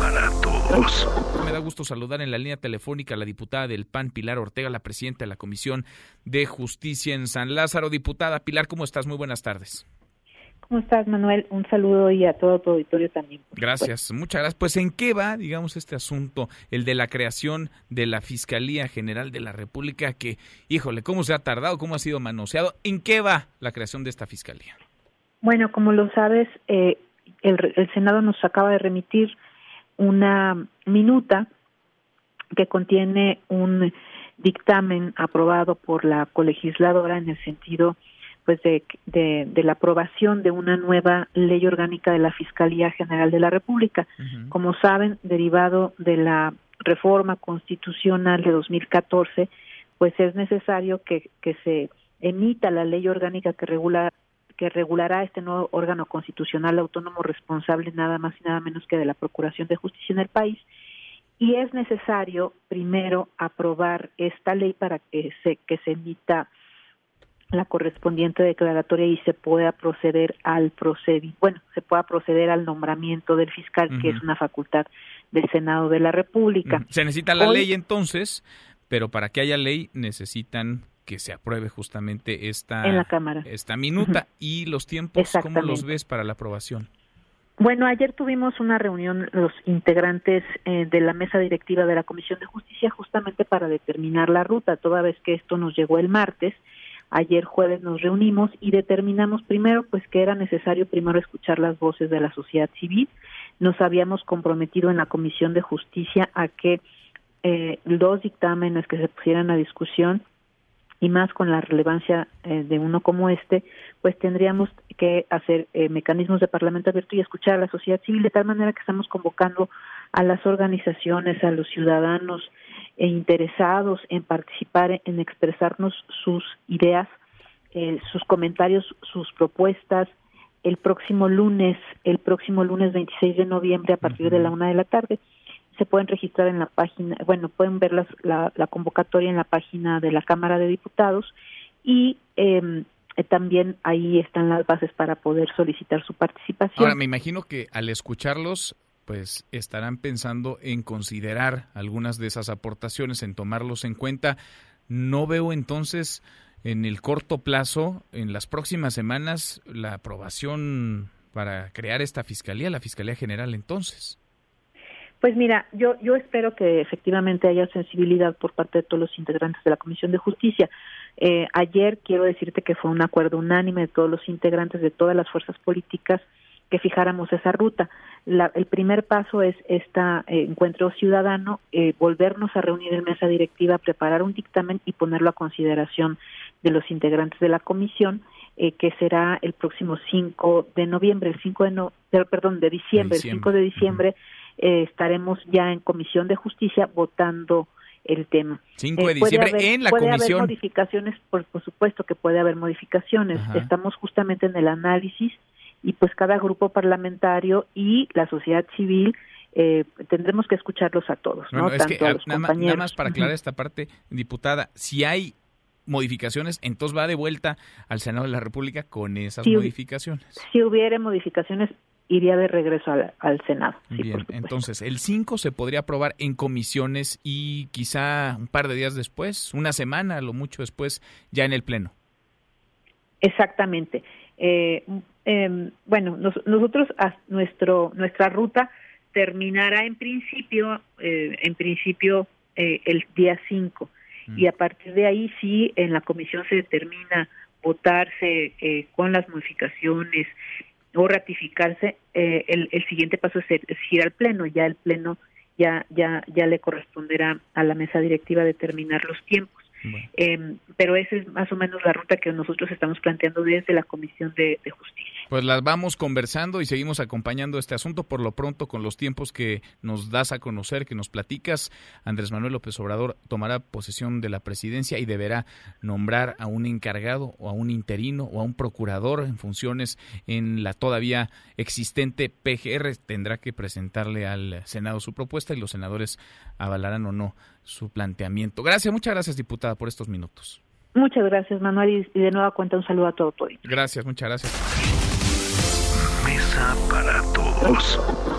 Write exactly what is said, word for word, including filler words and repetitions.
para todos. Me da gusto saludar en la línea telefónica a la diputada del P A N, Pilar Ortega, la presidenta de la Comisión de Justicia en San Lázaro. Diputada Pilar, ¿cómo estás? Muy buenas tardes. ¿Cómo estás, Manuel? Un saludo y a todo tu auditorio también. Gracias, supuesto. Muchas gracias. Pues, ¿en qué va, digamos, este asunto, el de la creación de la Fiscalía General de la República? Que, híjole, ¿cómo se ha tardado? ¿Cómo ha sido manoseado? ¿En qué va la creación de esta Fiscalía? Bueno, como lo sabes, eh, el, el Senado nos acaba de remitir una minuta que contiene un dictamen aprobado por la colegisladora en el sentido pues de, de, de la aprobación de una nueva ley orgánica de la Fiscalía General de la República. Uh-huh. Como saben, derivado de la reforma constitucional de dos mil catorce, pues es necesario que, que se emita la ley orgánica que regula que regulará este nuevo órgano constitucional autónomo responsable nada más y nada menos que de la Procuración de Justicia en el país. Y es necesario primero aprobar esta ley para que se que se emita la correspondiente declaratoria y se pueda proceder al procedimiento, bueno, se pueda proceder al nombramiento del fiscal, uh-huh. que es una facultad del Senado de la República. Uh-huh. Se necesita la Hoy, ley entonces, pero para que haya ley necesitan que se apruebe justamente esta, en la Cámara. esta minuta. Uh-huh. ¿Y los tiempos cómo los ves para la aprobación? Bueno, ayer tuvimos una reunión los integrantes eh, de la mesa directiva de la Comisión de Justicia justamente para determinar la ruta, toda vez que esto nos llegó el martes. Ayer jueves nos reunimos y determinamos primero pues que era necesario primero escuchar las voces de la sociedad civil. Nos habíamos comprometido en la Comisión de Justicia a que eh, los dictámenes que se pusieran a discusión y más con la relevancia eh, de uno como este, pues tendríamos que hacer eh, mecanismos de parlamento abierto y escuchar a la sociedad civil, de tal manera que estamos convocando a las organizaciones, a los ciudadanos e interesados en participar, en expresarnos sus ideas, eh, sus comentarios, sus propuestas, el próximo lunes, el próximo lunes veintiséis de noviembre a partir uh-huh. de la una de la tarde. Se pueden registrar en la página, bueno, pueden ver las, la, la convocatoria en la página de la Cámara de Diputados y eh, también ahí están las bases para poder solicitar su participación. Ahora, me imagino que al escucharlos, pues estarán pensando en considerar algunas de esas aportaciones, en tomarlos en cuenta. No veo entonces en el corto plazo, en las próximas semanas, la aprobación para crear esta Fiscalía, la Fiscalía General entonces. Pues mira, yo yo espero que efectivamente haya sensibilidad por parte de todos los integrantes de la Comisión de Justicia. Eh, ayer quiero decirte que fue un acuerdo unánime de todos los integrantes de todas las fuerzas políticas que fijáramos esa ruta. La, el primer paso es este eh, encuentro ciudadano, eh, volvernos a reunir en mesa directiva, preparar un dictamen y ponerlo a consideración de los integrantes de la comisión, eh, que será el próximo cinco de noviembre, el cinco de no, perdón, de diciembre, de diciembre. el cinco de diciembre. Uh-huh. Eh, estaremos ya en Comisión de Justicia votando el tema. cinco de diciembre haber, en la puede comisión. Puede haber modificaciones, por, por supuesto que puede haber modificaciones. Ajá. Estamos justamente en el análisis y pues cada grupo parlamentario y la sociedad civil eh, tendremos que escucharlos a todos, bueno, ¿no? Es Tanto que, a los nada, compañeros. Nada más para aclarar uh-huh. esta parte, diputada, si hay modificaciones, entonces va de vuelta al Senado de la República con esas si, modificaciones. Si hubiera modificaciones, iría de regreso al, al Senado. Sí, bien, entonces el cinco se podría aprobar en comisiones y quizá un par de días después, una semana, a lo mucho después, ya en el Pleno. Exactamente. Eh, eh, bueno, nos, nosotros, a nuestro nuestra ruta terminará en principio, eh, en principio eh, el día cinco, mm. y a partir de ahí sí, en la comisión se determina votarse eh, con las modificaciones o ratificarse, eh, el, el siguiente paso es, es ir al Pleno. Ya el Pleno ya ya ya le corresponderá a la mesa directiva determinar los tiempos. Bueno. Eh, pero esa es más o menos la ruta que nosotros estamos planteando desde la Comisión de, de Justicia. Pues las vamos conversando y seguimos acompañando este asunto. Por lo pronto, con los tiempos que nos das a conocer, que nos platicas, Andrés Manuel López Obrador tomará posesión de la presidencia y deberá nombrar a un encargado o a un interino o a un procurador en funciones en la todavía existente P G R. Tendrá que presentarle al Senado su propuesta y los senadores avalarán o no su planteamiento. Gracias, muchas gracias, diputada, por estos minutos. Muchas gracias, Manuel, y de nueva cuenta un saludo a todo tu equipo. Gracias, muchas gracias. Mesa para todos.